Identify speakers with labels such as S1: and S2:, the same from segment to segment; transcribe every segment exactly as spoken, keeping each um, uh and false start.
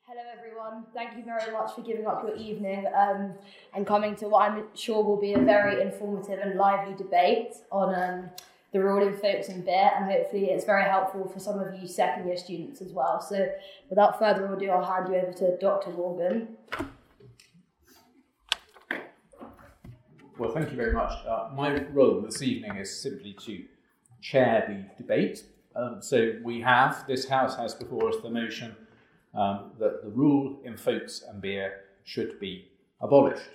S1: Hello everyone, thank you very much for giving up your evening um, and coming to what I'm sure will be a very informative and lively debate on um, the rule in Folks and Beer, and hopefully it's very helpful for some of you second year students as well. So without further ado, I'll hand you over to Doctor Morgan.
S2: Well, thank you very much. Uh, my role this evening is simply to chair the debate. Um, so we have, this House has before us the motion um, that the rule in Folks and Beer should be abolished.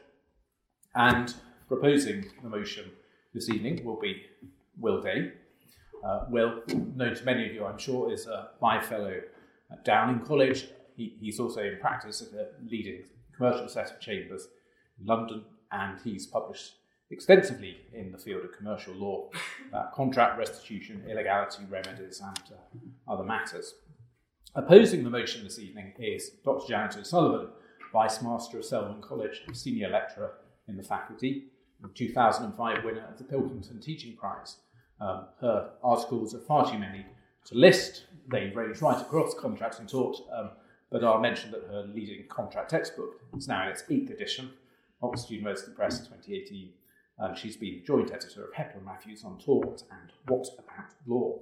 S2: And proposing the motion this evening will be Will Day. Uh, Will, known to many of you, I'm sure, is uh, my fellow at Downing College. He, he's also in practice at a leading commercial set of chambers in London, and he's published extensively in the field of commercial law, uh, contract restitution, illegality remedies, and uh, other matters. Opposing the motion this evening is Doctor Janet O'Sullivan, Vice Master of Selwyn College, Senior Lecturer in the faculty, and two thousand five winner of the Pilkington Teaching Prize. Um, her articles are far too many to list. They range right across contract and tort, um, but I'll mention that her leading contract textbook is now in its eighth edition, Oxford University Press twenty eighteen. Um, she's been joint editor of Hepler Matthews on Tort and What About Law.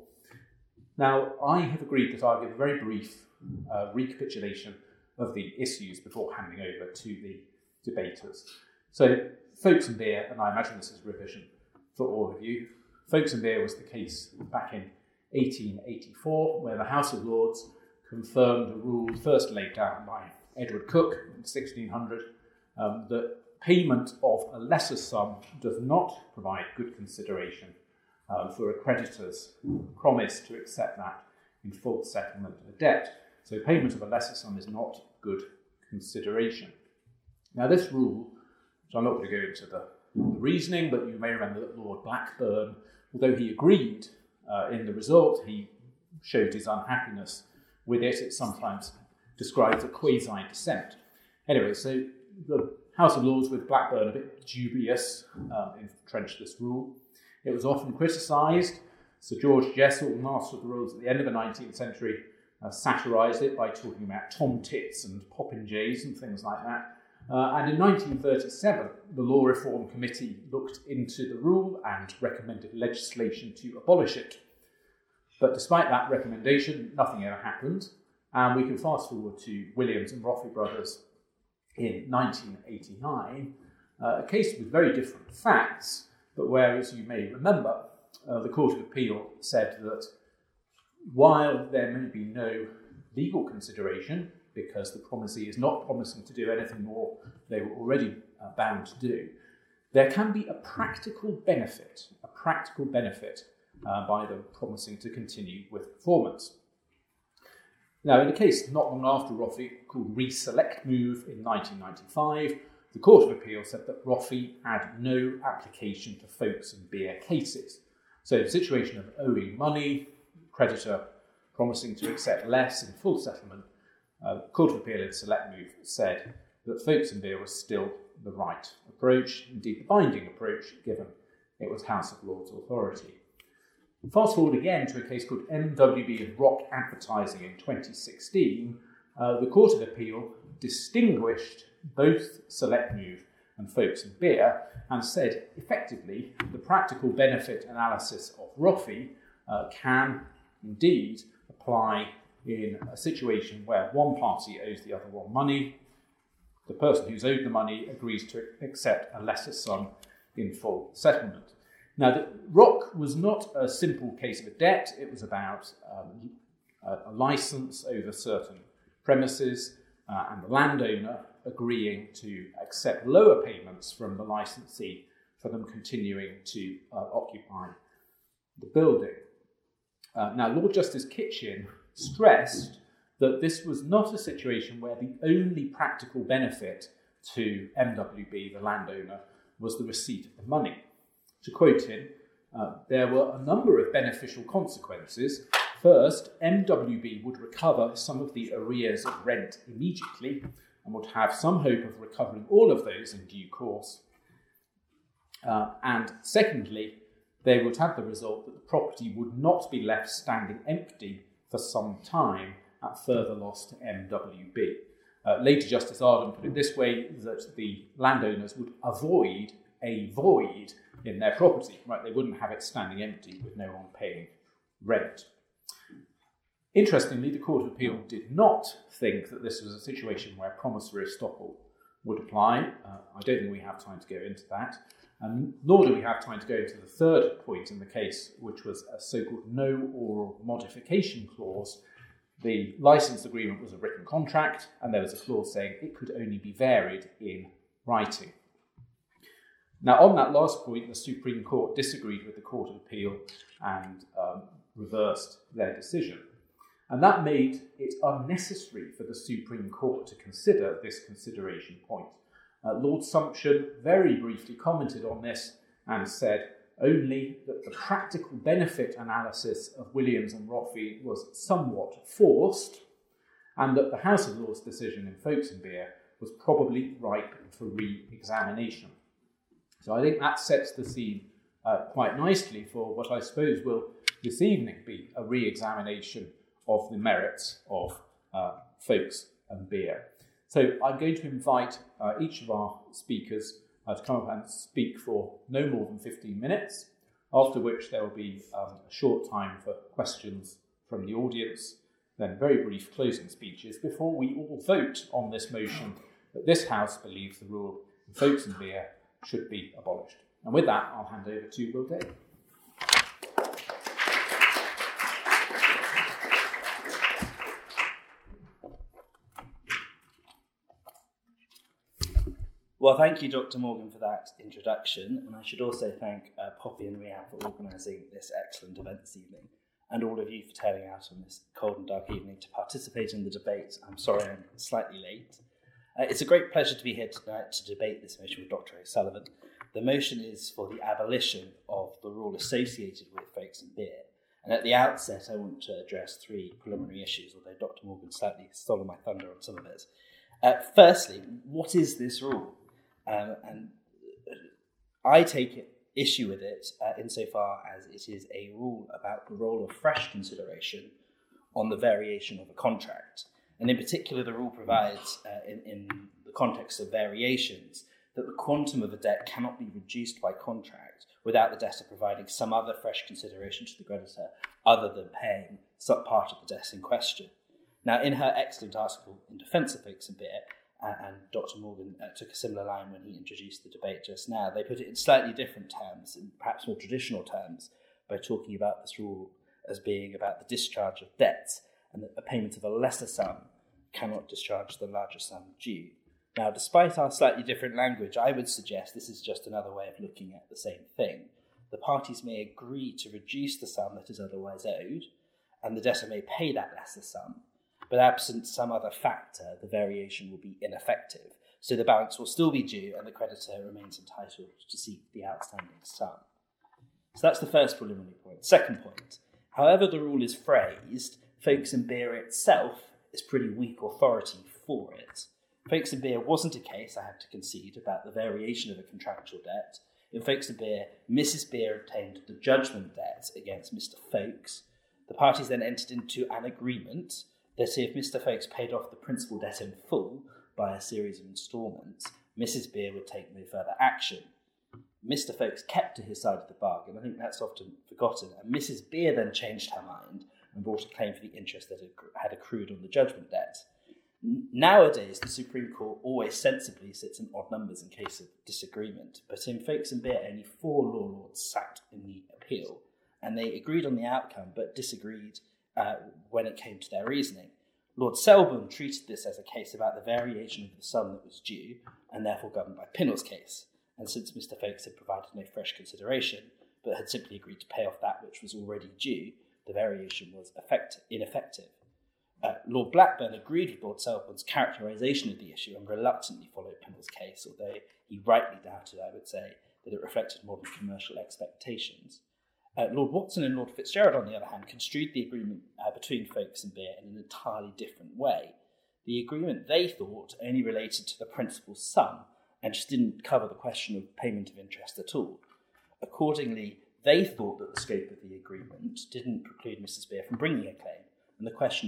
S2: Now, I have agreed that I'll give a very brief uh, recapitulation of the issues before handing over to the debaters. So, Folks and Beer, and I imagine this is revision for all of you. Folks and Beer was the case back in eighteen eighty-four, where the House of Lords confirmed a rule first laid down by Edward Coke in sixteen hundred, um, that payment of a lesser sum does not provide good consideration um, for a creditor's promise to accept that in full settlement of a debt. So payment of a lesser sum is not good consideration. Now this rule, which I'm not going to go into the, the reasoning, but you may remember that Lord Blackburn, although he agreed uh, in the result, he showed his unhappiness with it. It sometimes describes a quasi-dissent. Anyway, so the House of Lords with Blackburn a bit dubious um, entrenched this rule. It was often criticised. Sir George Jessel, Master of the Rolls at the end of the nineteenth century, uh, satirised it by talking about tom tits and popinjays and things like that. Uh, and in nineteen thirty-seven, the Law Reform Committee looked into the rule and recommended legislation to abolish it. But despite that recommendation, nothing ever happened. And we can fast forward to Williams and Roffey Brothers in nineteen eighty-nine, uh, a case with very different facts, but where, as you may remember, uh, the Court of Appeal said that while there may be no legal consideration, because the promisee is not promising to do anything more they were already uh, bound to do, there can be a practical benefit, a practical benefit uh, by them promising to continue with performance. Now, in a case not long after Roffey, called Reselect Move in nineteen ninety-five, the Court of Appeal said that Roffey had no application to Folks and Beer cases. So the situation of owing money, creditor promising to accept less in full settlement, uh, the Court of Appeal in Select Move said that Folks and Beer was still the right approach, indeed the binding approach, given it was House of Lords authority. Fast forward again to a case called M W B and Rock Advertising in twenty sixteen, uh, the Court of Appeal distinguished both Select Move and Folks and Beer and said, effectively, the practical benefit analysis of Roffey uh, can indeed apply in a situation where one party owes the other one money, the person who's owed the money agrees to accept a lesser sum in full settlement. Now, the Rock was not a simple case of a debt. It was about um, a, a licence over certain premises uh, and the landowner agreeing to accept lower payments from the licensee for them continuing to uh, occupy the building. Uh, now, Lord Justice Kitchin stressed that this was not a situation where the only practical benefit to M W B, the landowner, was the receipt of the money. To quote him, uh, there were a number of beneficial consequences. First, M W B would recover some of the arrears of rent immediately and would have some hope of recovering all of those in due course. Uh, and secondly, they would have the result that the property would not be left standing empty for some time at further loss to M W B. Uh, later, Justice Arden put it this way, that the landowners would avoid a void in their property, right? They wouldn't have it standing empty with no one paying rent. Interestingly, the Court of Appeal did not think that this was a situation where promissory estoppel would apply. Uh, I don't think we have time to go into that. And nor do we have time to go into the third point in the case, which was a so-called no oral modification clause. The license agreement was a written contract, and there was a clause saying it could only be varied in writing. Now, on that last point, the Supreme Court disagreed with the Court of Appeal and um, reversed their decision. And that made it unnecessary for the Supreme Court to consider this consideration point. Uh, Lord Sumption very briefly commented on this and said only that the practical benefit analysis of Williams and Roffey was somewhat forced, and that the House of Lords decision in Folkes and Beer was probably ripe for re-examination. So I think that sets the scene uh, quite nicely for what I suppose will this evening be a re-examination of the merits of uh, Folkes and Beer. So I'm going to invite uh, each of our speakers uh, to come up and speak for no more than fifteen minutes, after which there will be um, a short time for questions from the audience, then very brief closing speeches before we all vote on this motion that this House believes the rule in Folkes and Beer should be abolished. And with that, I'll hand over to Will Day.
S3: Well, thank you, Doctor Morgan, for that introduction, and I should also thank uh, Poppy and Rhiannon for organising this excellent event this evening, and all of you for turning out on this cold and dark evening to participate in the debate. I'm sorry I'm slightly late. Uh, it's a great pleasure to be here tonight to debate this motion with Doctor O'Sullivan. The motion is for the abolition of the rule associated with Folkes and Beer, and at the outset I want to address three preliminary issues, although Doctor Morgan slightly stole my thunder on some of it. Uh, firstly, what is this rule? Um, and I take issue with it uh, insofar as it is a rule about the role of fresh consideration on the variation of a contract. And in particular, the rule provides, uh, in, in the context of variations, that the quantum of a debt cannot be reduced by contract without the debtor providing some other fresh consideration to the creditor other than paying some part of the debt in question. Now, in her excellent article in defence of Folkes and Beer, Uh, and Doctor Morgan uh, took a similar line when he introduced the debate just now. They put it in slightly different terms, in perhaps more traditional terms, by talking about this rule as being about the discharge of debts, and that a payment of a lesser sum cannot discharge the larger sum due. Now, despite our slightly different language, I would suggest this is just another way of looking at the same thing. The parties may agree to reduce the sum that is otherwise owed, and the debtor may pay that lesser sum, but absent some other factor, the variation will be ineffective. So the balance will still be due and the creditor remains entitled to seek the outstanding sum. So that's the first preliminary point. Second point, however the rule is phrased, Folkes and Beer itself is pretty weak authority for it. Folkes and Beer wasn't a case, I have to concede, about the variation of a contractual debt. In Folkes and Beer, Missus Beer obtained the judgment debt against Mister Folkes. The parties then entered into an agreement that if Mister Folkes paid off the principal debt in full by a series of instalments, Missus Beer would take no further action. Mister Folkes kept to his side of the bargain. I think that's often forgotten. And Missus Beer then changed her mind and brought a claim for the interest that had accrued on the judgment debt. Nowadays, the Supreme Court always sensibly sits in odd numbers in case of disagreement, but in Folkes and Beer, only four law lords sat in the appeal, and they agreed on the outcome but disagreed Uh, when it came to their reasoning. Lord Selborne treated this as a case about the variation of the sum that was due, and therefore governed by Pinnell's case. And since Mister Folkes had provided no fresh consideration, but had simply agreed to pay off that which was already due, the variation was effect- ineffective. Uh, Lord Blackburn agreed with Lord Selborne's characterisation of the issue and reluctantly followed Pinnell's case, although he rightly doubted, I would say, that it reflected modern commercial expectations. Uh, Lord Watson and Lord Fitzgerald, on the other hand, construed the agreement uh, between Folkes and Beer in an entirely different way. The agreement, they thought, only related to the principal sum and just didn't cover the question of payment of interest at all. Accordingly, they thought that the scope of the agreement didn't preclude Missus Beer from bringing a claim, and the question of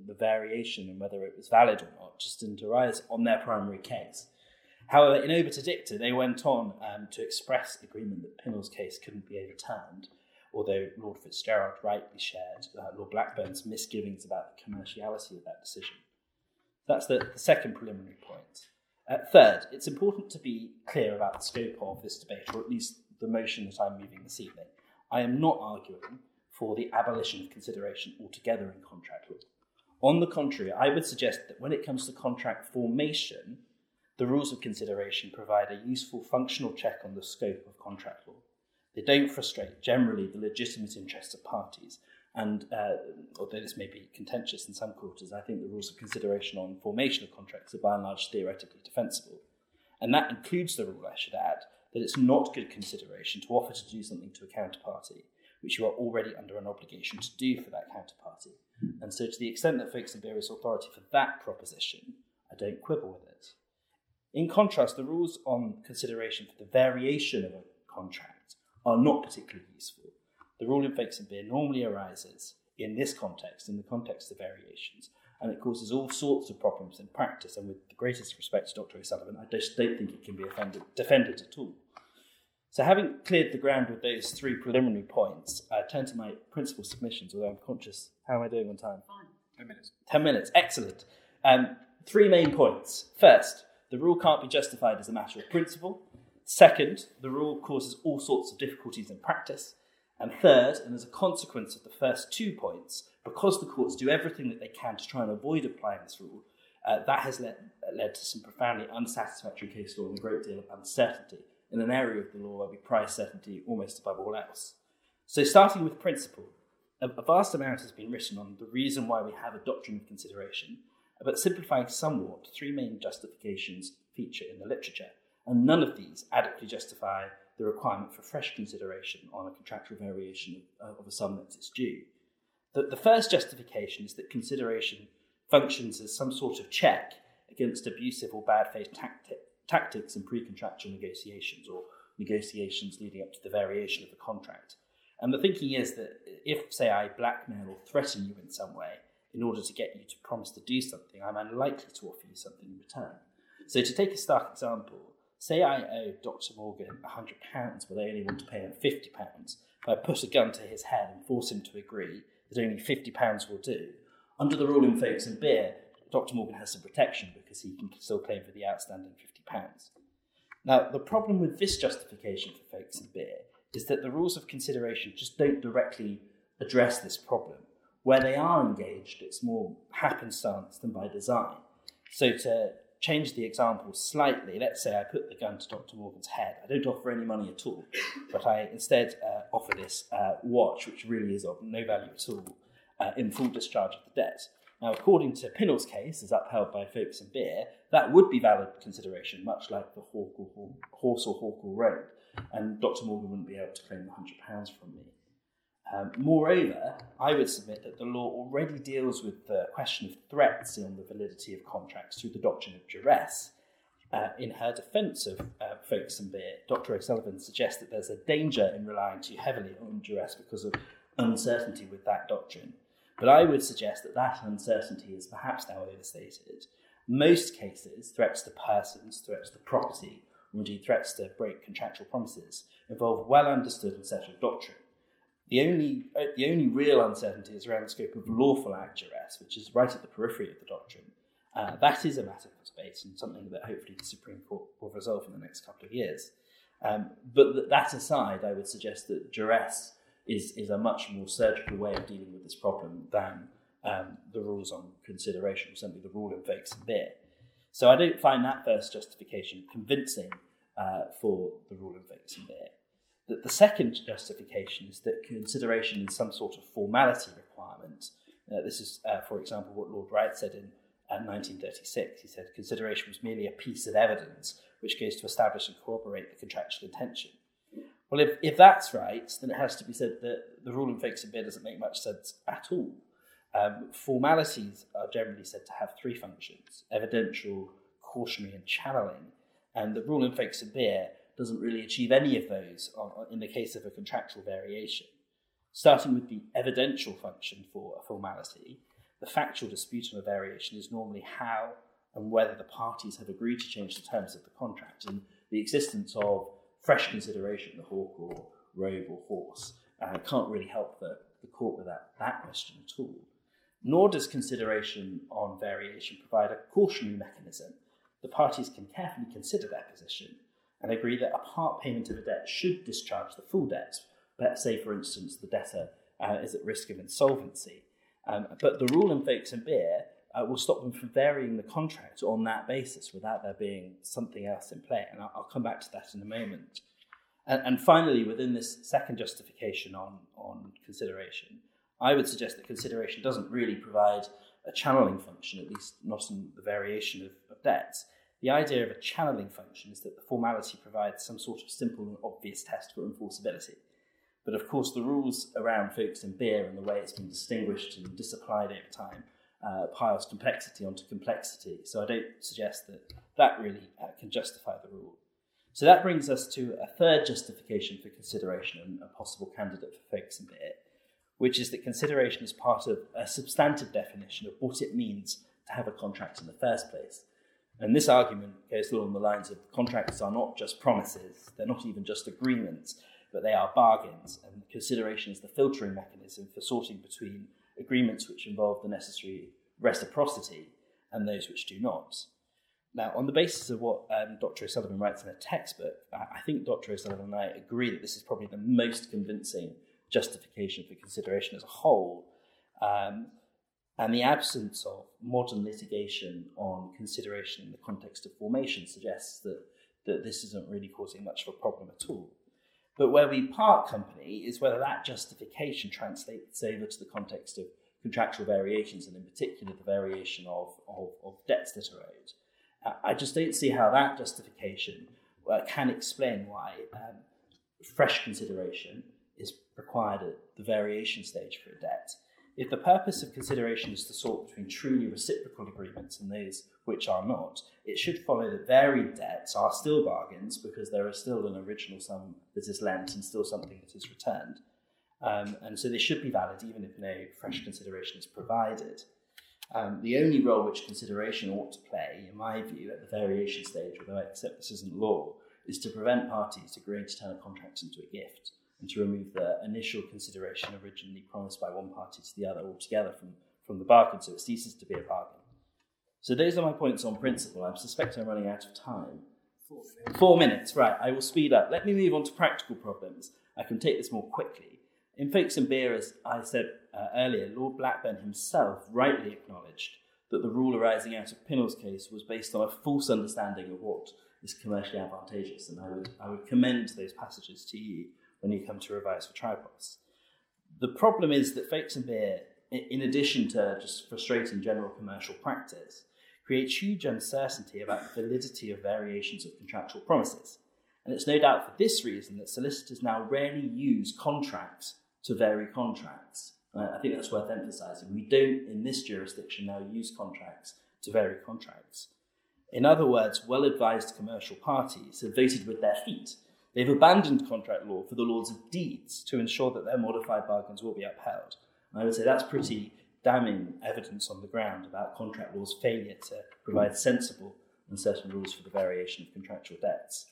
S3: the variation and whether it was valid or not just didn't arise on their primary case. However, in Obiter Dicta, they went on um, to express agreement that Pinnell's case couldn't be overturned, although Lord Fitzgerald rightly shared uh, Lord Blackburn's misgivings about the commerciality of that decision. That's the, the second preliminary point. Uh, third, it's important to be clear about the scope of this debate, or at least the motion that I'm moving this evening. I am not arguing for the abolition of consideration altogether in contract law. On the contrary, I would suggest that when it comes to contract formation, the rules of consideration provide a useful functional check on the scope of contract law. They don't frustrate, generally, the legitimate interests of parties. And uh, although this may be contentious in some quarters, I think the rules of consideration on formation of contracts are by and large theoretically defensible. And that includes the rule, I should add, that it's not good consideration to offer to do something to a counterparty which you are already under an obligation to do for that counterparty. And so to the extent that Folkes and Beer is authority for that proposition, I don't quibble with it. In contrast, the rules on consideration for the variation of a contract are not particularly useful. The rule in Folkes and Beer normally arises in this context, in the context of variations, and it causes all sorts of problems in practice, and with the greatest respect to Doctor O'Sullivan, I just don't think it can be offended, defended at all. So having cleared the ground with those three preliminary points, I turn to my principal submissions, although I'm conscious. How am I doing on time?
S2: Fine. Ten minutes.
S3: Ten minutes, excellent. Um, three main points. First, the rule can't be justified as a matter of principle. Second, the rule causes all sorts of difficulties in practice. And third, and as a consequence of the first two points, because the courts do everything that they can to try and avoid applying this rule, uh, that has led, led to some profoundly unsatisfactory case law and a great deal of uncertainty in an area of the law where we prize certainty almost above all else. So starting with principle, a, a vast amount has been written on the reason why we have a doctrine of consideration, but simplifying somewhat, three main justifications feature in the literature, and none of these adequately justify the requirement for fresh consideration on a contractual variation of, of a sum that is due. The, the first justification is that consideration functions as some sort of check against abusive or bad faith tactic, tactics in pre-contractual negotiations or negotiations leading up to the variation of the contract. And the thinking is that if, say, I blackmail or threaten you in some way in order to get you to promise to do something, I'm unlikely to offer you something in return. So to take a stark example, say I owe Doctor Morgan one hundred pounds, but I only want to pay him fifty pounds. If I put a gun to his head and force him to agree that only fifty pounds will do, under the rule in Folkes and Beer, Doctor Morgan has some protection because he can still claim for the outstanding fifty pounds. Now, the problem with this justification for Folkes and Beer is that the rules of consideration just don't directly address this problem. Where they are engaged, it's more happenstance than by design. So to change the example slightly, let's say I put the gun to Doctor Morgan's head. I don't offer any money at all, but I instead uh, offer this uh, watch, which really is of no value at all, uh, in full discharge of the debt. Now, according to Pinnell's case, as upheld by Folkes and Beer, that would be valid consideration, much like the Hawk or Hawk, horse or hawk or road, and Doctor Morgan wouldn't be able to claim one hundred pounds from me. Um, moreover, I would submit that the law already deals with the question of threats on the validity of contracts through the doctrine of duress. Uh, in her defence of uh, Folkes and Beer, Doctor O'Sullivan suggests that there's a danger in relying too heavily on duress because of uncertainty with that doctrine. But I would suggest that that uncertainty is perhaps now overstated. Most cases, threats to persons, threats to property, or indeed threats to break contractual promises, involve well understood and settled doctrine. The only, uh, the only real uncertainty is around the scope of lawful act duress, which is right at the periphery of the doctrine. Uh, that is a matter for debate and something that hopefully the Supreme Court will resolve in the next couple of years. Um, but th- that aside, I would suggest that duress is, is a much more surgical way of dealing with this problem than um, the rules on consideration, simply the rule in Folkes and Beer. So I don't find that first justification convincing uh, for the rule in Folkes and Beer. The, the second justification is that consideration is some sort of formality requirement. Uh, this is, uh, for example, what Lord Wright said in uh, nineteen thirty-six. He said consideration was merely a piece of evidence which goes to establish and corroborate the contractual intention. Well, if, if that's right, then it has to be said that the rule in Folkes and Beer doesn't make much sense at all. Um, formalities are generally said to have three functions: evidential, cautionary, and channeling. And the rule in Folkes and Beer doesn't really achieve any of those in the case of a contractual variation. Starting with the evidential function for a formality, the factual dispute on a variation is normally how and whether the parties have agreed to change the terms of the contract, and the existence of fresh consideration, the hawk or robe or horse, uh, can't really help the, the court with that, that question at all. Nor does consideration on variation provide a cautionary mechanism. The parties can carefully consider their position and agree that a part payment of a debt should discharge the full debt. Let's say, for instance, the debtor uh, is at risk of insolvency. Um, but the rule in Folkes and Beer uh, will stop them from varying the contract on that basis without there being something else in play. And I'll, I'll come back to that in a moment. And, and finally, within this second justification on, on consideration, I would suggest that consideration doesn't really provide a channeling function, at least not in the variation of, of debts. The idea of a channeling function is that the formality provides some sort of simple and obvious test for enforceability. But of course, the rules around Folkes and Beer and the way it's been distinguished and disapplied over time uh, piles complexity onto complexity. So I don't suggest that that really uh, can justify the rule. So that brings us to a third justification for consideration and a possible candidate for Folkes and Beer, which is that consideration is part of a substantive definition of what it means to have a contract in the first place. And this argument goes along the lines of contracts are not just promises, they're not even just agreements, but they are bargains, and consideration is the filtering mechanism for sorting between agreements which involve the necessary reciprocity and those which do not. Now, on the basis of what um, Doctor O'Sullivan writes in a textbook, I think Doctor O'Sullivan and I agree that this is probably the most convincing justification for consideration as a whole. Um, and the absence of modern litigation on consideration in the context of formation suggests that, that this isn't really causing much of a problem at all. But where we part company is whether that justification translates over to the context of contractual variations, and in particular the variation of, of, of debts that are owed. Uh, I just don't see how that justification uh, can explain why um, fresh consideration is required at the variation stage for a debt. If the purpose of consideration is to sort between truly reciprocal agreements and those which are not, it should follow that varied debts are still bargains because there is still an original sum that is lent and still something that is returned. Um, and so they should be valid even if no fresh consideration is provided. Um, the only role which consideration ought to play, in my view, at the variation stage, although I accept this isn't law, is to prevent parties agreeing to turn a contract into a gift and to remove the initial consideration originally promised by one party to the other altogether from, from the bargain, so it ceases to be a bargain. So those are my points on principle. I suspect I'm running out of time. Four minutes. Four minutes, right. I will speed up. Let me move on to practical problems. I can take this more quickly. In Folkes and Beer, as I said uh, earlier, Lord Blackburn himself rightly acknowledged that the rule arising out of Pinnell's case was based on a false understanding of what is commercially advantageous, and I would, I would commend those passages to you when you come to revise for tripos. The problem is that Folkes and Beer, in addition to just frustrating general commercial practice, creates huge uncertainty about the validity of variations of contractual promises. And it's no doubt for this reason that solicitors now rarely use contracts to vary contracts. Uh, I think that's worth emphasising. We don't, in this jurisdiction, now use contracts to vary contracts. In other words, well-advised commercial parties have voted with their feet. They've abandoned contract law for the laws of deeds to ensure that their modified bargains will be upheld. And I would say that's pretty damning evidence on the ground about contract law's failure to provide sensible and certain rules for the variation of contractual debts.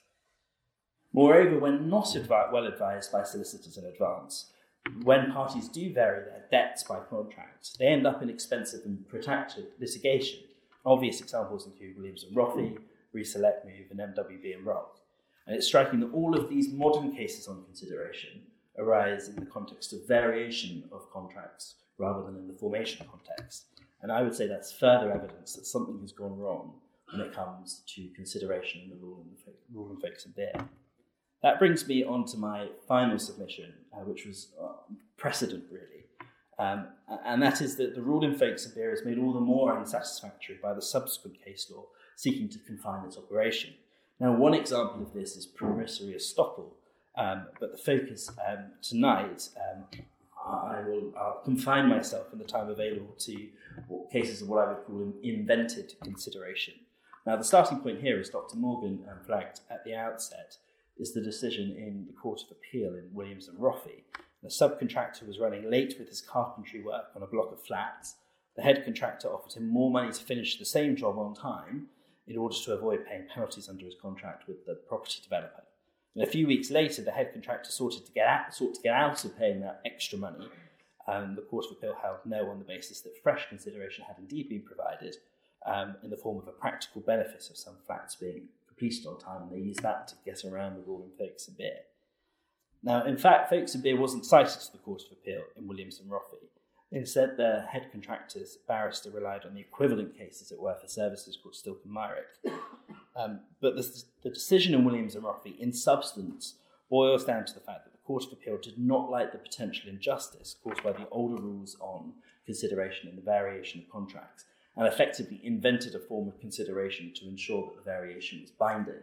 S3: Moreover, when not advi- well advised by solicitors in advance, when parties do vary their debts by contract, they end up in expensive and protracted litigation. Obvious examples include Williams and Roffey, Reselect Move, and M W B and Rock. And it's striking that all of these modern cases on consideration arise in the context of variation of contracts rather than in the formation context. And I would say that's further evidence that something has gone wrong when it comes to consideration in the rule in, the, rule in Folkes and Beer. That brings me on to my final submission, uh, which was uh, precedent, really. Um, and that is that the rule in Folkes and Beer is made all the more unsatisfactory by the subsequent case law seeking to confine its operation. Now, one example of this is promissory estoppel, um, but the focus um, tonight, um, I will I'll confine myself in the time available to cases of what I would call invented consideration. Now, the starting point here, as Doctor Morgan um, flagged at the outset, is the decision in the Court of Appeal in Williams and Roffey. The subcontractor was running late with his carpentry work on a block of flats The head contractor offered him more money to finish the same job on time in order to avoid paying penalties under his contract with the property developer. And a few weeks later, the head contractor sought to get out, sought to get out of paying that extra money. Um, the Court of Appeal held no on the basis that fresh consideration had indeed been provided um, in the form of a practical benefit of some flats being completed on time, and they used that to get around the rule in Folkes and Beer. Now, in fact, Folkes and Beer wasn't cited to the Court of Appeal in Williams and Roffey. Instead, the head contractor's barrister relied on the equivalent case, as it were, for services called Stilk and Myrick. Um, but the, the decision in Williams and Roffey, in substance, boils down to the fact that the Court of Appeal did not like the potential injustice caused by the older rules on consideration and the variation of contracts, and effectively invented a form of consideration to ensure that the variation was binding.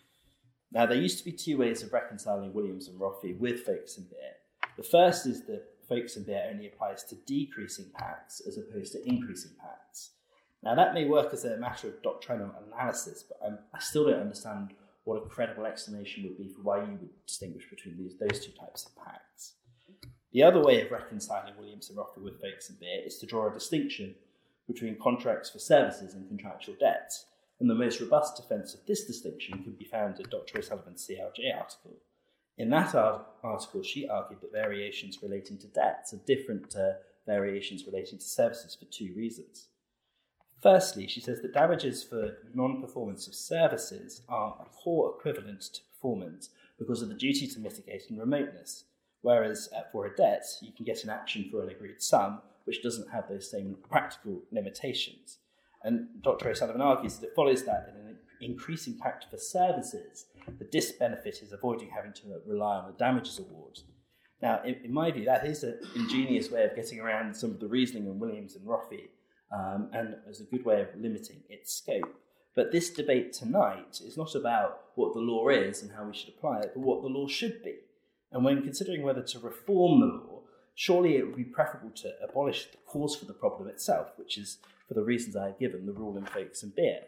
S3: Now, there used to be two ways of reconciling Williams and Roffey with Folkes and Beer. The first is that Folkes and Beer only applies to decreasing pacts as opposed to increasing pacts. Now, that may work as a matter of doctrinal analysis, but I'm, I still don't understand what a credible explanation would be for why you would distinguish between these, those two types of pacts. The other way of reconciling Williams and Roffey with Folkes and Beer is to draw a distinction between contracts for services and contractual debts, and the most robust defence of this distinction can be found in Doctor O'Sullivan's C L J article. In that article, she argued that variations relating to debts are different to variations relating to services for two reasons. Firstly, she says that damages for non-performance of services are a poor equivalent to performance because of the duty to mitigate and remoteness, whereas uh, for a debt, you can get an action for an agreed sum, which doesn't have those same practical limitations. And Doctor O'Sullivan argues that it follows that in an increasing pact for services, the disbenefit is avoiding having to rely on the damages award. Now, in, in my view, that is an ingenious way of getting around some of the reasoning in Williams and Roffey, um, and as a good way of limiting its scope. But this debate tonight is not about what the law is and how we should apply it, but what the law should be. And when considering whether to reform the law, surely it would be preferable to abolish the cause for the problem itself, which is, for the reasons I have given, the rule in Folkes and Beer.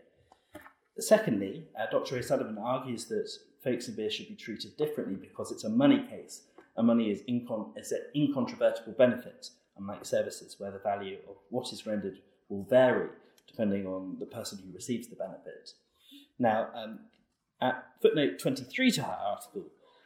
S3: Secondly, uh, Doctor O'Sullivan argues that Folkes and Beer should be treated differently because it's a money case, and money is, incon- is an incontrovertible benefit, unlike services where the value of what is rendered will vary depending on the person who receives the benefit. Now, um, at footnote twenty-three to her article,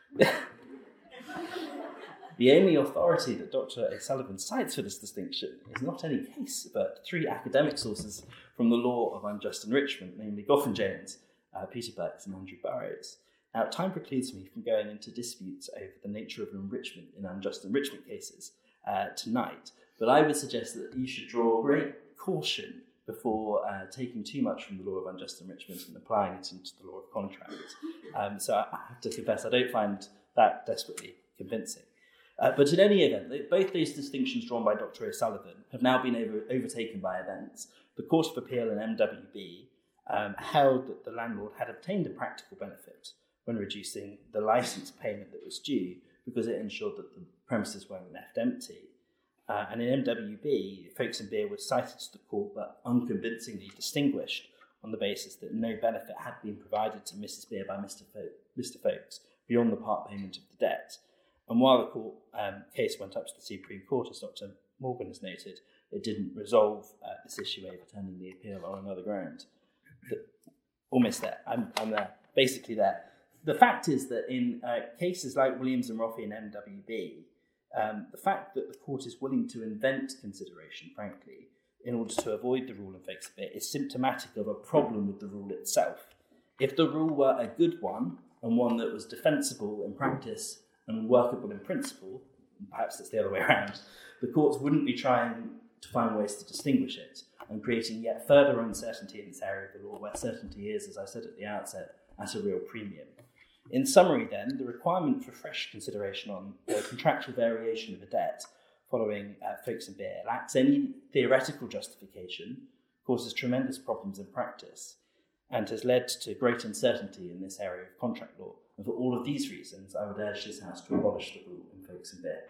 S3: the only authority that Doctor O'Sullivan cites for this distinction is not any case, but three academic sources from the law of unjust enrichment, namely Goffin Jones, uh, Peter Burks, and Andrew Burrows. Now, time precludes me from going into disputes over the nature of enrichment in unjust enrichment cases uh, tonight, but I would suggest that you should draw great caution before uh, taking too much from the law of unjust enrichment and applying it into the law of contract. Um, so I have to confess, I don't find that desperately convincing. Uh, but in any event, both those distinctions drawn by Doctor O'Sullivan have now been over, overtaken by events. The Court of Appeal in M W B um, held that the landlord had obtained a practical benefit when reducing the licence payment that was due because it ensured that the premises weren't left empty. Uh, and in M W B, Folkes and Beer was cited to the court but unconvincingly distinguished on the basis that no benefit had been provided to Missus Beer by Mister Fo- Mister Folkes beyond the part payment of the debt. And while the court um, case went up to the Supreme Court, as Doctor Morgan has noted, it didn't resolve uh, this issue, overturning the appeal on another ground. The, almost there. I'm, I'm there. Basically there. The fact is that in uh, cases like Williams and Roffey and M W B, um, the fact that the court is willing to invent consideration, frankly, in order to avoid the rule in Folkes and Beer is symptomatic of a problem with the rule itself. If the rule were a good one, and one that was defensible in practice and workable in principle, and perhaps it's the other way around, the courts wouldn't be trying to find ways to distinguish it and creating yet further uncertainty in this area of the law, where certainty is, as I said at the outset, at a real premium. In summary, then, the requirement for fresh consideration on the contractual variation of a debt following uh, Folkes and Beer lacks any theoretical justification, causes tremendous problems in practice, and has led to great uncertainty in this area of contract law. And for all of these reasons, I would urge this House to abolish the rule in Folkes and Beer.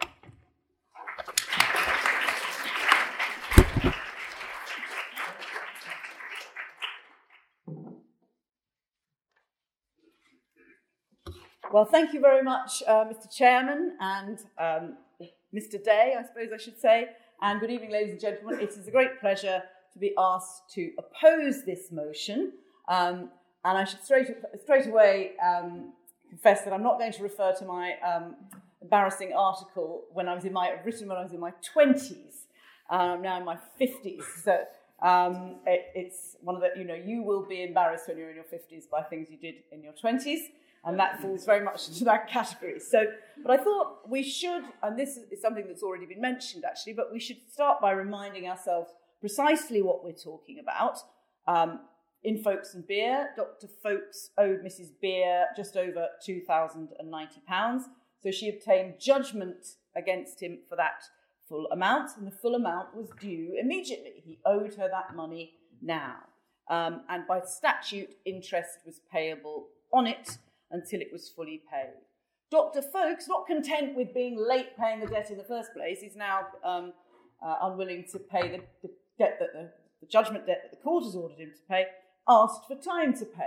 S4: Well, thank you very much, uh, Mister Chairman, and um, Mister Day, I suppose I should say, and good evening, ladies and gentlemen. It is a great pleasure to be asked to oppose this motion. Um, and I should straight, straight away um, confess that I'm not going to refer to my um, embarrassing article when I was in my, written when I was in my twenties. I'm now in my fifties. So um, it, it's one of the, you know, you will be embarrassed when you're in your fifties by things you did in your twenties. And that falls very much into that category. So, but I thought we should, and this is something that's already been mentioned actually, but we should start by reminding ourselves precisely what we're talking about. Um, in Folkes and Beer, Doctor Folkes owed Missus Beer just over two thousand ninety pounds. So she obtained judgment against him for that full amount, and the full amount was due immediately. He owed her that money now. Um, and by statute, interest was payable on it until it was fully paid. Doctor Folkes, not content with being late paying the debt in the first place, is now um, uh, unwilling to pay the, the debt that the, the judgment debt that the court has ordered him to pay, asked for time to pay.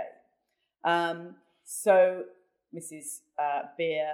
S4: Um, so Missus Uh, Beer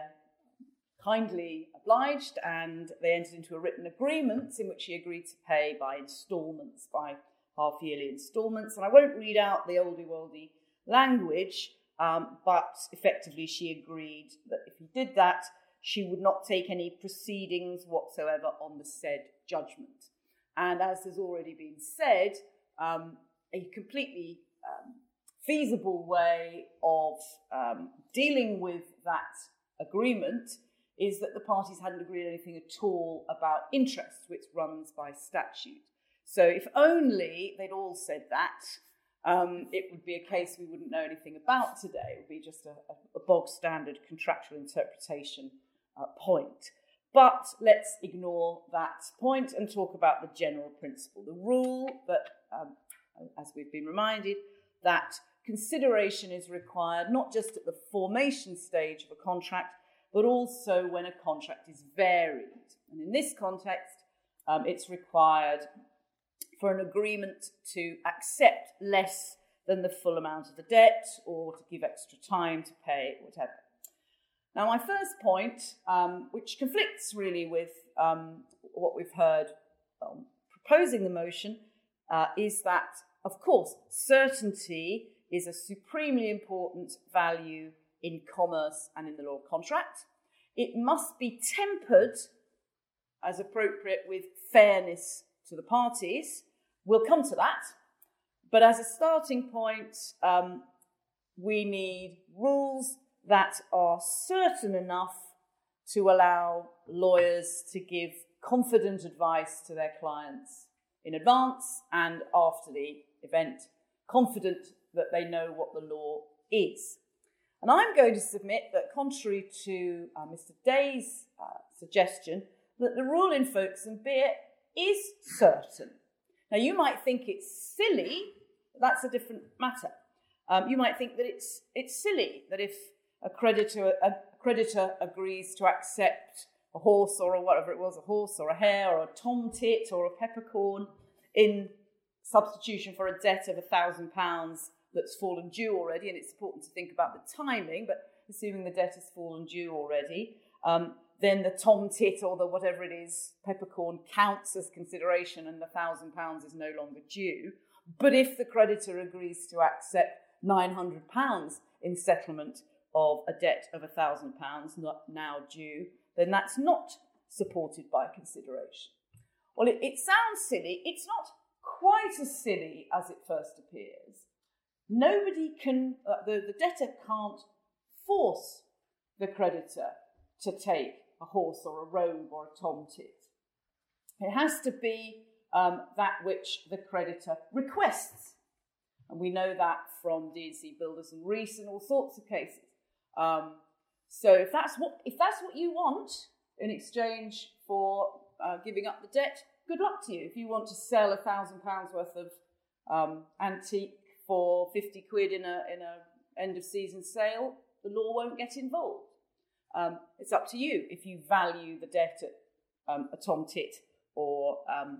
S4: kindly obliged, and they entered into a written agreement in which he agreed to pay by instalments, by half-yearly instalments. And I won't read out the oldie-woldy language, Um, but effectively she agreed that if he did that, she would not take any proceedings whatsoever on the said judgment. And as has already been said, um, a completely um, feasible way of um, dealing with that agreement is that the parties hadn't agreed anything at all about interest, which runs by statute. So if only they'd all said that, Um, it would be a case we wouldn't know anything about today. It would be just a, a bog standard contractual interpretation uh, point. But let's ignore that point and talk about the general principle. The rule that, um, as we've been reminded, that consideration is required not just at the formation stage of a contract, but also when a contract is varied. And in this context, um, it's required for an agreement to accept less than the full amount of the debt or to give extra time to pay, whatever. Now, my first point, um, which conflicts really with um, what we've heard um, proposing the motion, uh, is that, of course, certainty is a supremely important value in commerce and in the law of contract. It must be tempered, as appropriate, with fairness to the parties. We'll come to that. But as a starting point, um, we need rules that are certain enough to allow lawyers to give confident advice to their clients in advance and after the event, confident that they know what the law is. And I'm going to submit that, contrary to uh, Mister Day's uh, suggestion, that the rule in Folkes and Beer is certain. Now, you might think it's silly, but that's a different matter. Um, you might think that it's it's silly that if a creditor a creditor agrees to accept a horse or a whatever it was, a horse or a hare or a tomtit or a peppercorn in substitution for a debt of a thousand pounds that's fallen due already, and it's important to think about the timing, but assuming the debt has fallen due already, um, then the tomtit or the whatever it is, peppercorn, counts as consideration and the thousand pounds is no longer due. But if the creditor agrees to accept nine hundred pounds in settlement of a debt of a thousand pounds not now due, then that's not supported by consideration. Well, it, it sounds silly. It's not quite as silly as it first appears. Nobody can, uh, the, the debtor can't force the creditor to take a horse or a robe or a tomtit. It has to be um, that which the creditor requests. And we know that from D and C Builders and Rees and all sorts of cases. Um, so if that's what if that's what you want in exchange for uh, giving up the debt, good luck to you. If you want to sell a thousand pounds worth of um, antique for fifty quid in a in a end of season sale, the law won't get involved. Um, it's up to you if you value the debt at um, a tomtit or um,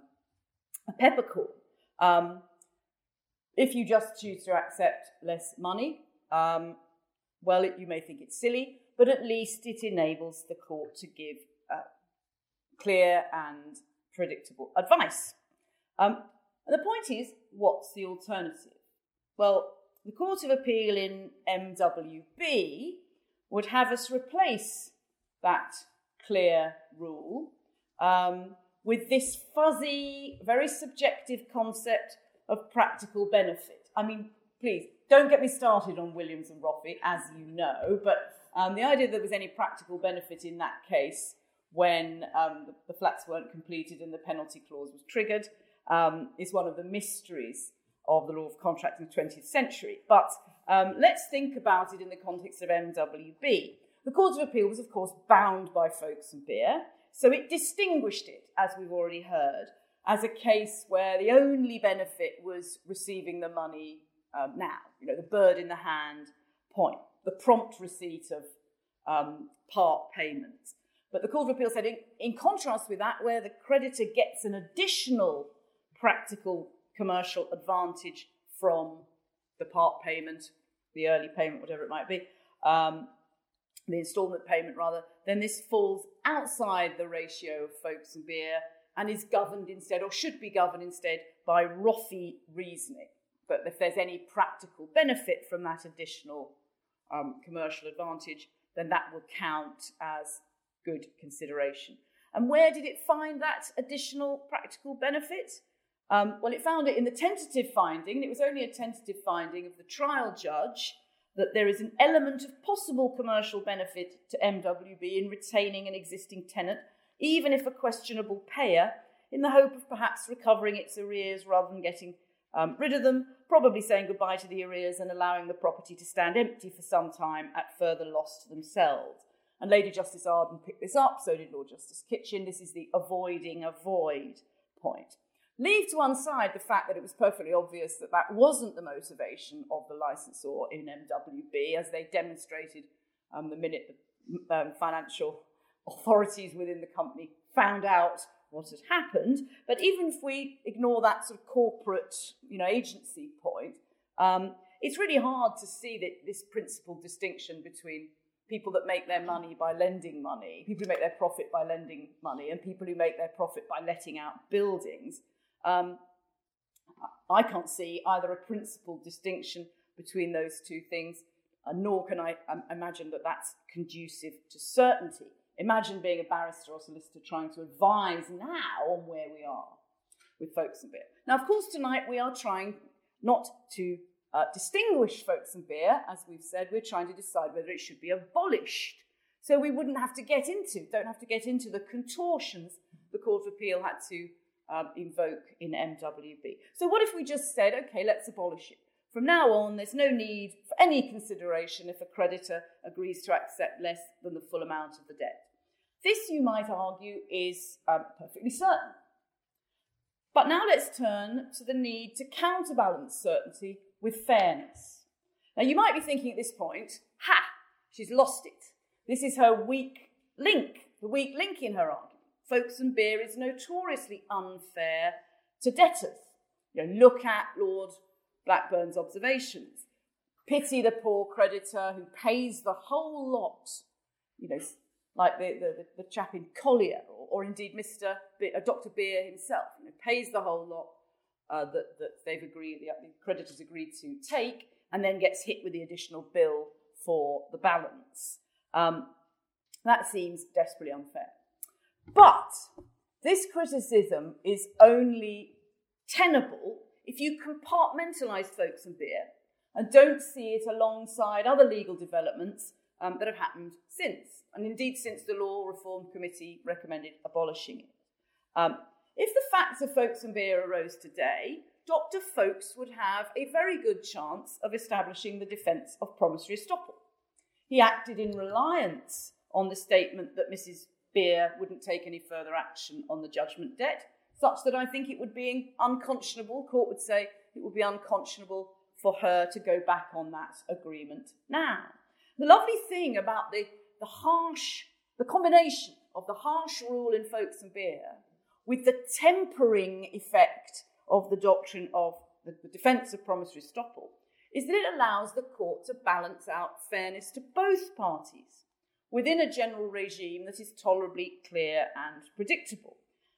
S4: a peppercorn. Um, if you just choose to accept less money, um, well, it, you may think it's silly, but at least it enables the court to give uh, clear and predictable advice. Um, and the point is, what's the alternative? Well, the Court of Appeal in M W B would have us replace that clear rule um, with this fuzzy, very subjective concept of practical benefit. I mean, please, don't get me started on Williams and Roffey, as you know, but um, the idea that there was any practical benefit in that case when um, the, the flats weren't completed and the penalty clause was triggered um, is one of the mysteries of the law of contract in the twentieth century. But um, let's think about it in the context of M W B. The Court of Appeal was, of course, bound by Folkes and Beer, so it distinguished it, as we've already heard, as a case where the only benefit was receiving the money um, now, you know, the bird in the hand point, the prompt receipt of um, part payments. But the Court of Appeal said, in, in contrast with that, where the creditor gets an additional practical commercial advantage from the part payment, the early payment, whatever it might be, um, the instalment payment rather, then this falls outside the ratio of Folkes and Beer and is governed instead, or should be governed instead, by Roffey reasoning. But if there's any practical benefit from that additional um, commercial advantage, then that will count as good consideration. And where did it find that additional practical benefit? Um, well, it found it in the tentative finding, and it was only a tentative finding of the trial judge, that there is an element of possible commercial benefit to M W B in retaining an existing tenant, even if a questionable payer, in the hope of perhaps recovering its arrears rather than getting um, rid of them, probably saying goodbye to the arrears and allowing the property to stand empty for some time at further loss to themselves. And Lady Justice Arden picked this up, so did Lord Justice Kitchen. This is the avoiding a void point. Leave to one side the fact that it was perfectly obvious that that wasn't the motivation of the licensor in M W B, as they demonstrated um, the minute the um, financial authorities within the company found out what had happened. But even if we ignore that sort of corporate, you know, agency point, um, it's really hard to see that this principal distinction between people that make their money by lending money, people who make their profit by lending money, and people who make their profit by letting out buildings. Um, I can't see either a principal distinction between those two things, uh, nor can I um, imagine that that's conducive to certainty. Imagine being a barrister or solicitor trying to advise now on where we are with Folkes and Beer. Now, of course, tonight we are trying not to uh, distinguish Folkes and Beer, as we've said. We're trying to decide whether it should be abolished. So we wouldn't have to get into, don't have to get into the contortions the Court of Appeal had to Um, invoke in M W B. So what if we just said, okay, let's abolish it. From now on, there's no need for any consideration if a creditor agrees to accept less than the full amount of the debt. This, you might argue, is um, perfectly certain. But now let's turn to the need to counterbalance certainty with fairness. Now, you might be thinking at this point, ha, she's lost it. This is her weak link, the weak link in her argument. Folkes and Beer is notoriously unfair to debtors. You know, look at Lord Blackburn's observations. Pity the poor creditor who pays the whole lot, you know, like the, the, the chap in Collier, or, or indeed Mister Be- uh, Doctor Beer himself, you know, pays the whole lot uh, that, that they've agreed, the, the creditors agreed to take, and then gets hit with the additional bill for the balance. Um, that seems desperately unfair. But this criticism is only tenable if you compartmentalise Folkes and Beer and don't see it alongside other legal developments um, that have happened since, and indeed since the Law Reform Committee recommended abolishing it. Um, if the facts of Folkes and Beer arose today, Doctor Folkes would have a very good chance of establishing the defence of promissory estoppel. He acted in reliance on the statement that Missus Beer wouldn't take any further action on the judgment debt, such that I think it would be unconscionable, court would say it would be unconscionable for her to go back on that agreement now. The lovely thing about the, the harsh, the combination of the harsh rule in Folkes and Beer with the tempering effect of the doctrine of the, the defence of promissory estoppel is that it allows the court to balance out fairness to both parties within a general regime that is tolerably clear and predictable.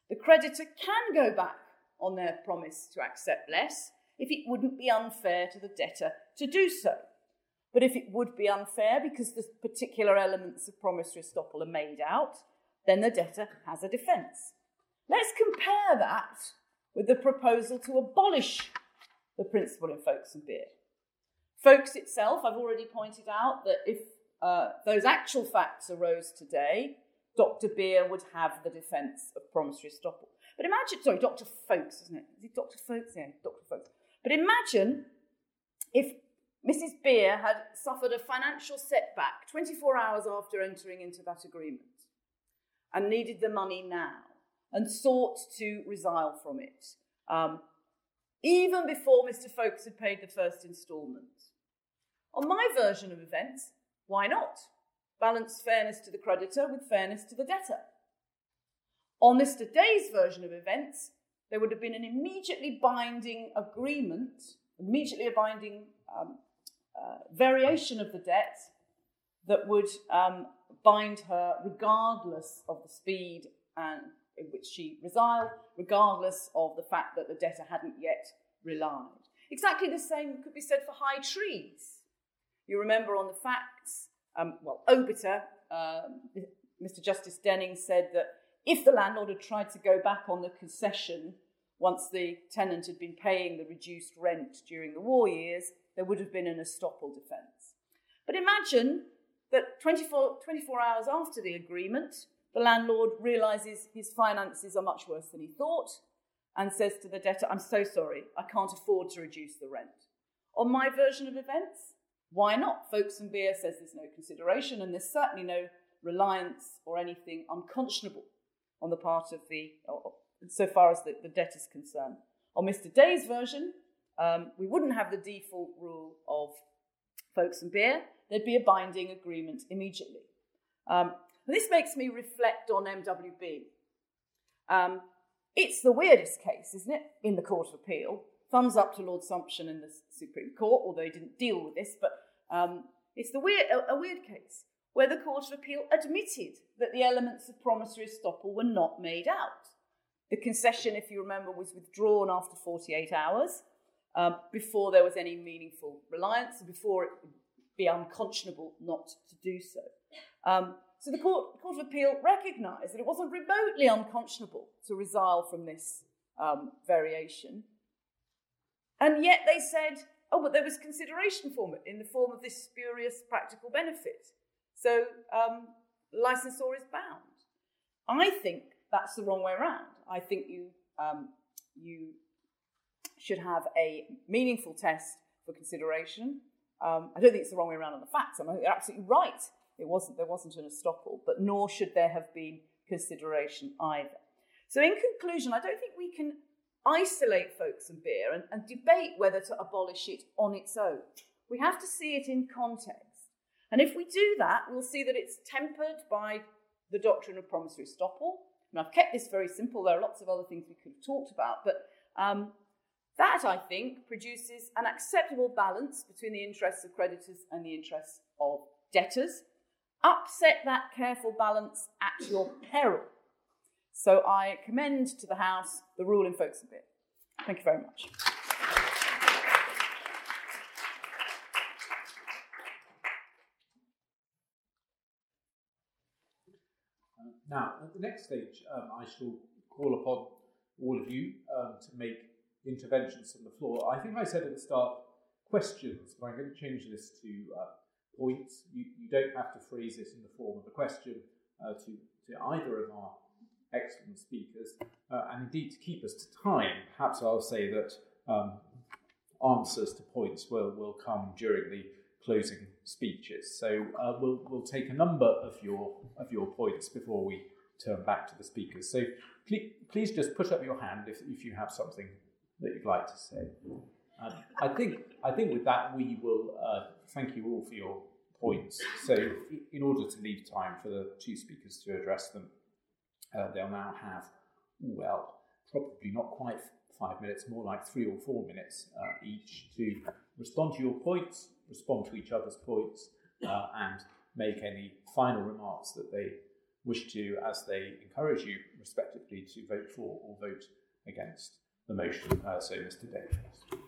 S4: The creditor can go back on their promise to accept less if it wouldn't be unfair to the debtor to do so. But if it would be unfair because the particular elements of promissory estoppel are made out, then the debtor has a defence. Let's compare that with the proposal to abolish the principle in Folkes and Beer. Folkes itself, I've already pointed out that if uh, those actual facts arose today, Doctor Beer would have the defence of promissory estoppel. But imagine, sorry, Doctor Folkes, isn't it? Is it Doctor Folkes? Yeah, Doctor Folkes. But imagine if Missus Beer had suffered a financial setback twenty-four hours after entering into that agreement and needed the money now and sought to resile from it, um, even before Mister Folkes had paid the first instalment. On my version of events, why not? Balance fairness to the creditor with fairness to the debtor. On Mister Day's version of events, there would have been an immediately binding agreement, immediately a binding um, uh, variation of the debt that would um, bind her regardless of the speed and in which she resiled, regardless of the fact that the debtor hadn't yet relied. Exactly the same could be said for high trees. You remember on the facts, um, well, Obiter, uh, Mister Justice Denning said that if the landlord had tried to go back on the concession once the tenant had been paying the reduced rent during the war years, there would have been an estoppel defence. But imagine that twenty-four, twenty-four hours after the agreement, the landlord realises his finances are much worse than he thought and says to the debtor, I'm so sorry, I can't afford to reduce the rent. On my version of events, why not? Folkes and Beer says there's no consideration and there's certainly no reliance or anything unconscionable on the part of the, or, so far as the, the debt is concerned. On Mister Day's version, um, we wouldn't have the default rule of Folkes and Beer. There'd be a binding agreement immediately. Um, and this makes me reflect on M W B. Um, it's the weirdest case, isn't it, in the Court of Appeal. Thumbs up to Lord Sumption in the Supreme Court, although he didn't deal with this, but um, it's the weird, a, a weird case where the Court of Appeal admitted that the elements of promissory estoppel were not made out. The concession, if you remember, was withdrawn after forty-eight hours, um, before there was any meaningful reliance, and before it would be unconscionable not to do so. Um, so the Court, Court of Appeal recognised that it wasn't remotely unconscionable to resile from this um, variation. And yet they said, oh, but there was consideration for it in the form of this spurious practical benefit. So um, licensor is bound. I think that's the wrong way around. I think you um, you should have a meaningful test for consideration. Um, I don't think it's the wrong way around on the facts. I mean, you're absolutely right. It wasn't there wasn't an estoppel, but nor should there have been consideration either. So in conclusion, I don't think we can isolate Folkes and Beer and, and debate whether to abolish it on its own. We have to see it in context. And if we do that, we'll see that it's tempered by the doctrine of promissory estoppel. And I've kept this very simple. There are lots of other things we could have talked about, but um, that, I think, produces an acceptable balance between the interests of creditors and the interests of debtors. Upset that careful balance at your peril. So I commend to the House the rule in Folkes and Beer. Thank you very much.
S2: Um, now, at the next stage, um, I shall call upon all of you um, to make interventions from the floor. I think I said at the start questions, but I'm going to change this to uh, points. You, you don't have to phrase this in the form of a question uh, to, to either of our excellent speakers, uh, and indeed to keep us to time, perhaps I'll say that um, answers to points will, will come during the closing speeches. So uh, we'll, we'll take a number of your of your points before we turn back to the speakers. So please, please just put up your hand if, if you have something that you'd like to say. Um, I think I think with that we will uh, thank you all for your points. So in order to leave time for the two speakers to address them, Uh, they'll now have, well, probably not quite five minutes, more like three or four minutes uh, each to respond to your points, respond to each other's points, uh, and make any final remarks that they wish to, as they encourage you, respectively, to vote for or vote against the motion. Uh, so, Mister Day first.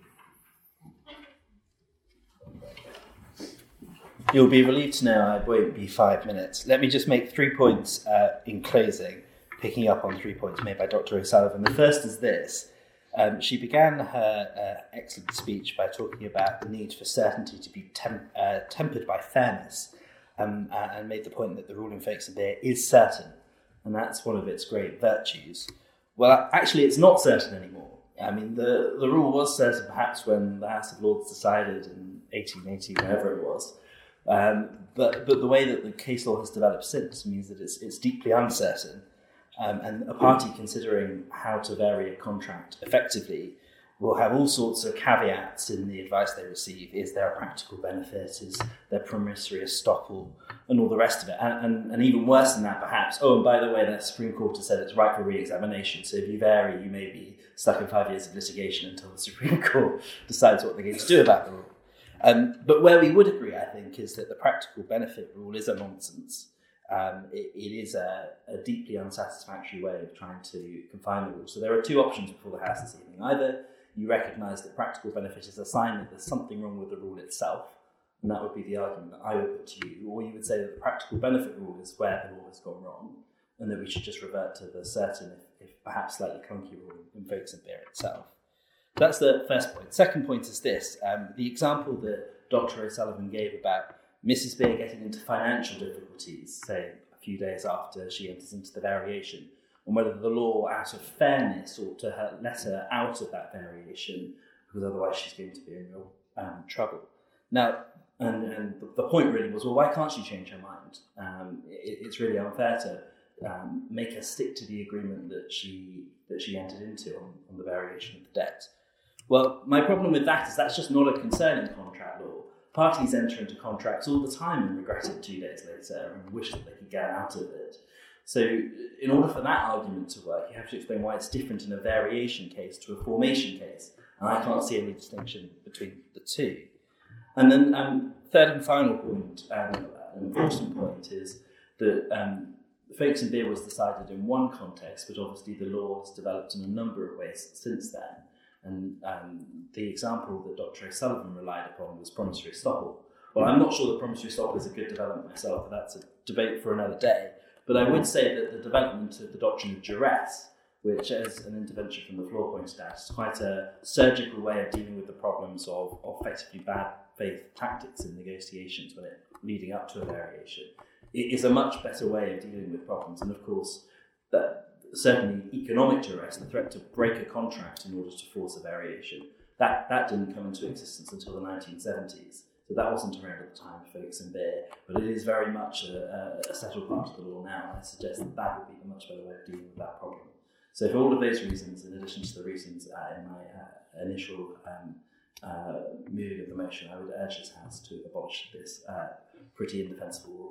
S3: You'll be relieved to know I won't be five minutes. Let me just make three points uh, in closing, picking up on three points made by Doctor O'Sullivan. The first is this. Um, she began her uh, excellent speech by talking about the need for certainty to be tem- uh, tempered by fairness, um, uh, and made the point that the rule in Folkes and Beer is certain, and that's one of its great virtues. Well, actually, it's not certain anymore. I mean, the, the rule was certain perhaps when the House of Lords decided in eighteen eighty, whenever it was. Um, but but the way that the case law has developed since means that it's it's deeply uncertain, um, and a party considering how to vary a contract effectively will have all sorts of caveats in the advice they receive. Is there a practical benefit? Is there promissory estoppel? And all the rest of it. And, and, and even worse than that, perhaps, oh, and by the way, the Supreme Court has said it's right for re-examination. So if you vary, you may be stuck in five years of litigation until the Supreme Court decides what they're going to do about the rule. Um, but where we would agree, I think, is that the practical benefit rule is a nonsense. Um, it, it is a, a deeply unsatisfactory way of trying to confine the rule. So there are two options before the House this evening. Either you recognise that practical benefit is a sign that there's something wrong with the rule itself, and that would be the argument that I would put to you, or you would say that the practical benefit rule is where the law has gone wrong, and that we should just revert to the certain, if, if perhaps slightly clunky rule in Folkes and Beer itself. That's the first point. Second point is this. Um, the example that Doctor O'Sullivan gave about Missus Beer getting into financial difficulties, say, a few days after she enters into the variation, and whether the law, out of fairness, ought to her, let her out of that variation, because otherwise she's going to be in real um, trouble. Now, and, and the point really was, well, why can't she change her mind? Um, it, it's really unfair to um, make her stick to the agreement that she that she entered into on, on the variation of the debt. Well, my problem with that is that's just not a concern in contract law. Parties enter into contracts all the time and regret it two days later and wish that they could get out of it. So in order for that argument to work, you have to explain why it's different in a variation case to a formation case. And I can't see any distinction between the two. And then um, third and final point, um, an important point, is that um, Folkes and Beer was decided in one context, but obviously the law has developed in a number of ways since then. And um, the example that Doctor O'Sullivan relied upon was promissory estoppel. Well, I'm not sure that promissory estoppel is a good development myself, but that's a debate for another day. But I would say that the development of the doctrine of duress, which, as an intervention from the floor pointed out, is quite a surgical way of dealing with the problems of, of effectively bad faith tactics in negotiations when it leading up to a variation. It is a much better way of dealing with problems. And of course, that certainly economic duress, the threat to break a contract in order to force a variation, that, that didn't come into existence until the nineteen seventies. So that wasn't around at the time of Folkes and Beer, but it is very much a, a settled part of the law now. And I suggest that that would be a much better way of dealing with that problem. So for all of those reasons, in addition to the reasons uh, in my uh, initial um, uh, moving of the motion, I would urge this House to abolish this uh, pretty indefensible rule.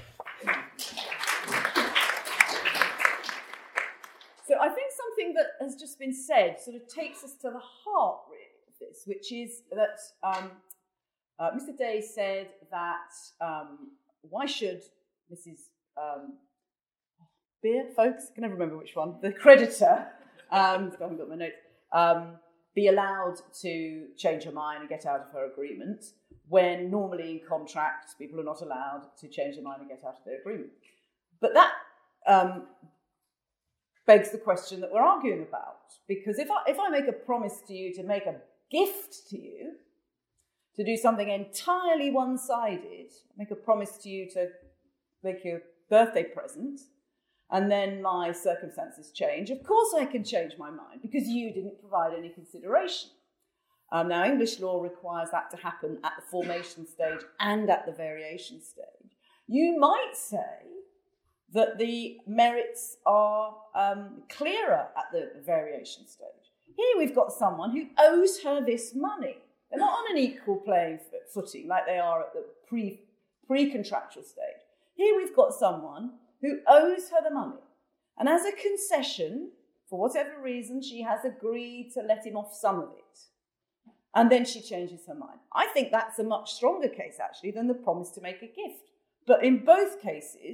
S4: So I think something that has just been said sort of takes us to the heart, really, of this, which is that um, uh, Mister Day said that um, why should Missus Um, Beer, folks, I can never remember which one, the creditor, um, I haven't got my notes, um, be allowed to change her mind and get out of her agreement, when normally in contracts people are not allowed to change their mind and get out of their agreement. But that um, begs the question that we're arguing about, because if I, if I make a promise to you to make a gift to you, to do something entirely one-sided, make a promise to you to make you a birthday present, and then my circumstances change, of course I can change my mind because you didn't provide any consideration. Um, now, English law requires that to happen at the formation stage and at the variation stage. You might say that the merits are um, clearer at the variation stage. Here we've got someone who owes her this money. They're not on an equal playing footing like they are at the pre, pre-contractual stage. Here we've got someone who owes her the money. And as a concession, for whatever reason, she has agreed to let him off some of it. And then she changes her mind. I think that's a much stronger case, actually, than the promise to make a gift. But in both cases,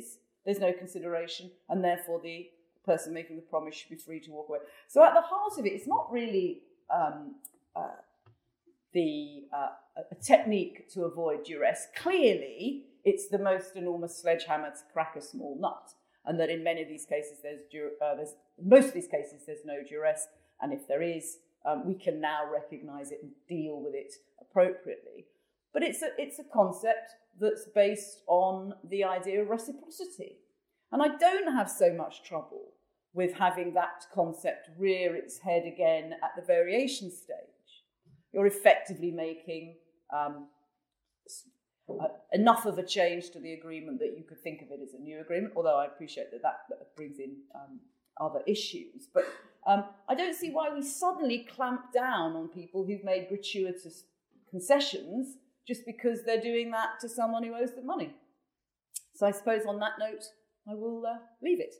S4: there's no consideration, and therefore the person making the promise should be free to walk away. So at the heart of it, it's not really um, uh, the uh, a technique to avoid duress. Clearly, it's the most enormous sledgehammer to crack a small nut, and that in many of these cases, there's, uh, there's in most of these cases, there's no duress, and if there is, um, we can now recognise it and deal with it appropriately. But it's a, it's a concept that's based on the idea of reciprocity. And I don't have so much trouble with having that concept rear its head again at the variation stage. You're effectively making um, uh, enough of a change to the agreement that you could think of it as a new agreement, although I appreciate that that brings in um, other issues. But um, I don't see why we suddenly clamp down on people who've made gratuitous concessions just because they're doing that to someone who owes them money. So I suppose on that note, I will uh, leave it.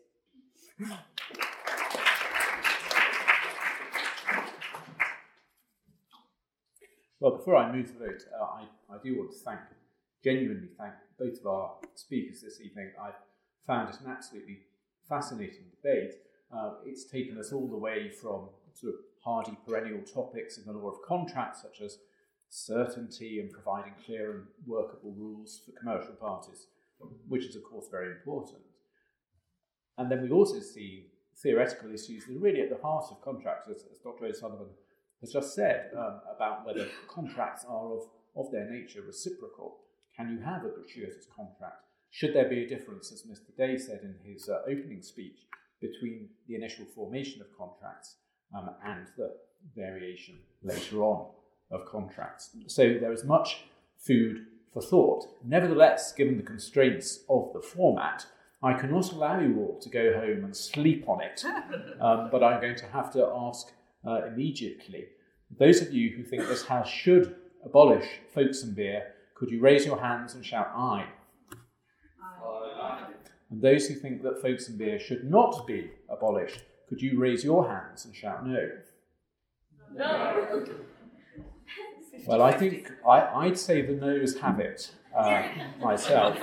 S2: Well, before I move to the vote, uh, I, I do want to thank, genuinely thank both of our speakers this evening. I've found it an absolutely fascinating debate. Uh, it's taken us all the way from sort of hardy perennial topics in the law of contracts, such as certainty and providing clear and workable rules for commercial parties, which is, of course, very important. And then we've also seen theoretical issues that are really at the heart of contracts, as, as Doctor O'Sullivan has just said, um, about whether contracts are of, of their nature reciprocal. Can you have a gratuitous contract? Should there be a difference, as Mister Day said in his uh, opening speech, between the initial formation of contracts um, and the variation later on of contracts? So there is much food for thought. Nevertheless, given the constraints of the format, I can not allow you all to go home and sleep on it, um, but I'm going to have to ask uh, immediately. Those of you who think this House should abolish Folkestone beer, could you raise your hands and shout aye? Aye. And those who think that Folkestone beer should not be abolished, could you raise your hands and shout no? No. Well, I think I, I'd say the noes have it uh, myself.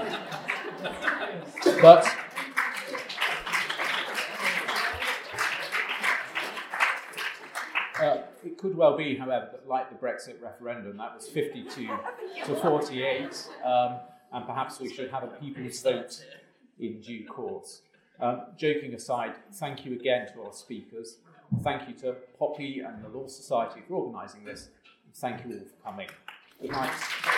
S2: But uh, it could well be, however, that like the Brexit referendum, that was fifty-two to forty-eight, um, and perhaps we should have a people's vote in due course. Um, joking aside, thank you again to our speakers. Thank you to Poppy and the Law Society for organising this. Thank you all for coming. Good night.